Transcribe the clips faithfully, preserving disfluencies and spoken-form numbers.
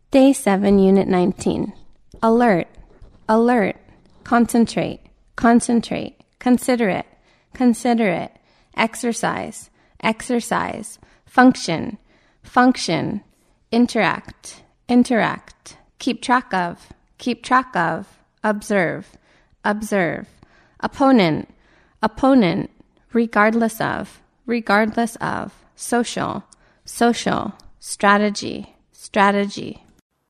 Day seven, Unit nineteen. Alert, alert, concentrate, concentrate, considerate, considerate, exercise, exercise, function, function, interact, interact, keep track of, keep track of, observe, observe, opponent, opponent, regardless of, regardless of, social, social, strategy, strategy.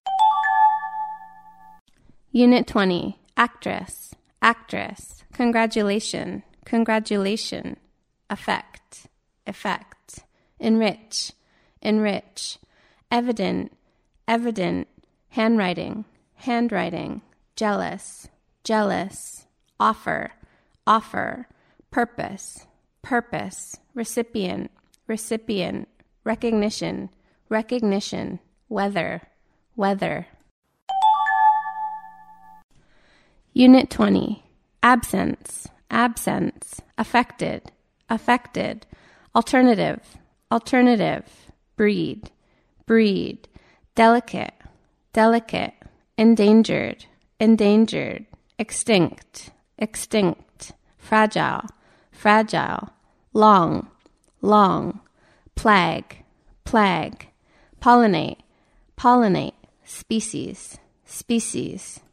Unit twenty, actress, actress, congratulation, congratulation, effect, effect, enrich, enrich, evident, evident, handwriting, handwriting, jealous, jealous, offer, offer, purpose, purpose, recipient, recipient, recognition, recognition, weather, weather. Unit twenty, absence, absence, affected, affected, alternative, alternative, breed, breed, delicate, delicate, endangered, endangered, extinct, extinct, fragile, fragile, long, long, plague, plague, pollinate, pollinate, species, species,